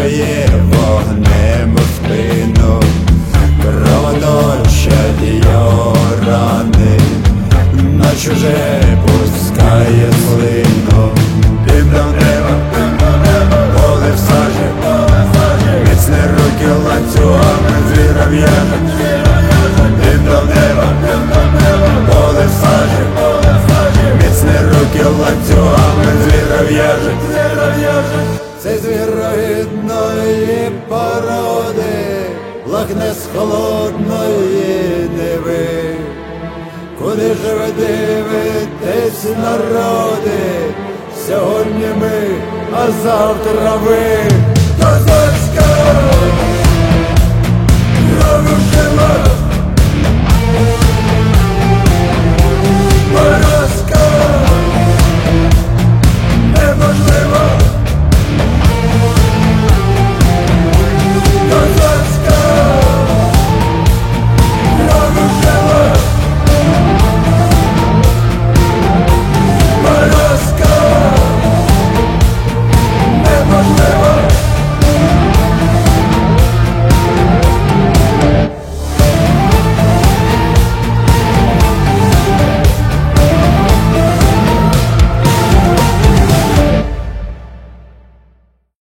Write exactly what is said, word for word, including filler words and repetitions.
дає вогнем у спину, кровоточать його рани, на чуже пускає слину. Дим до неба, поле в сажі, міцні руки ланцюгами звіра в'яжуть. Дим до неба, поле в сажі, міцні руки ланцюгами звіра в'яжуть. Це звірогідної породи, лахне з холодної ниви. Куди ж ви дивитесь, народи? Сьогодні ми, а завтра ви.